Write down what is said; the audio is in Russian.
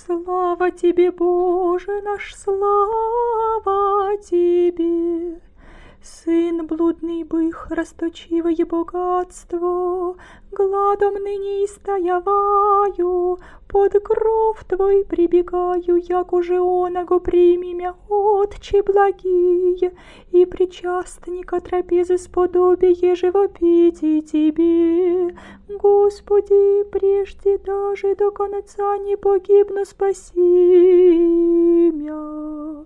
Слава Тебе, Боже наш, слава Тебе! Сын блудный бых, расточивое богатство, гладом ныне истояваю, под кров Твой прибегаю, як уже оного прими мя, Отче благие, и причастника трапезы сподобие живопити Тебе. Господи, прежде даже до конца не погибну, спаси мя.